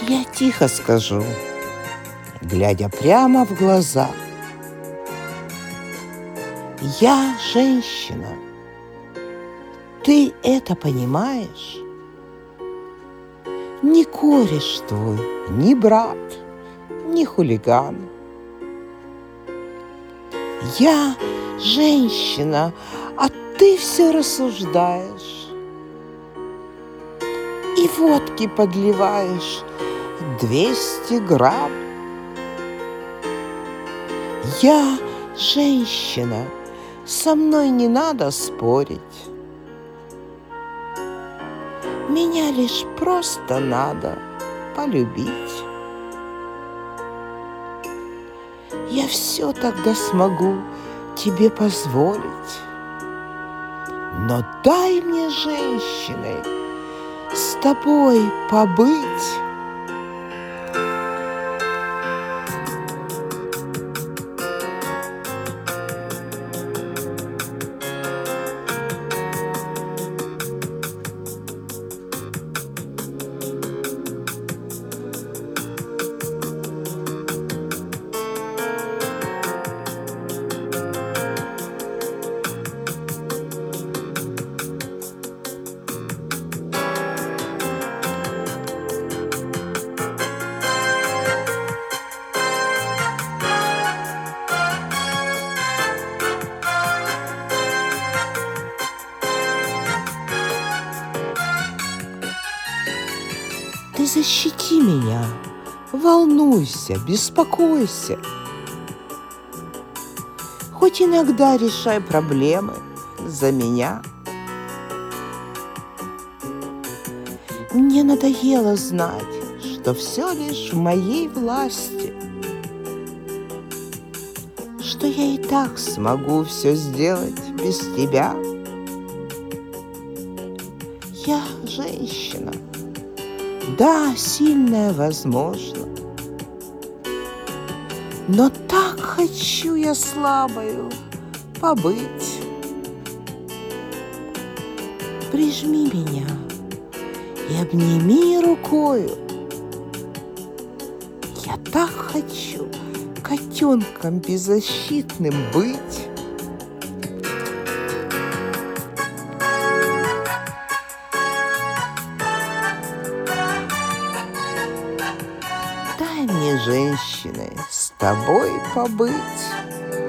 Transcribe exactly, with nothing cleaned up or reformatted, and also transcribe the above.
Я тихо скажу, глядя прямо в глаза: я женщина. Ты это понимаешь? Не кореш твой, ни брат, ни хулиган. Я женщина, а ты все рассуждаешь и водки подливаешь двести грамм. Я женщина, со мной не надо спорить. Меня лишь просто надо полюбить. Я все тогда смогу тебе позволить. Но дай мне, женщиной, с тобой побыть. Ты защити меня, волнуйся, беспокойся. Хоть иногда решай проблемы за меня. Мне надоело знать, что все лишь в моей власти, что я и так смогу все сделать без тебя. Я женщина. Да, сильная, возможно, но так хочу я слабою побыть. Прижми меня и обними рукою. Я так хочу котенком беззащитным быть. Дай мне, женщиной, с тобой побыть.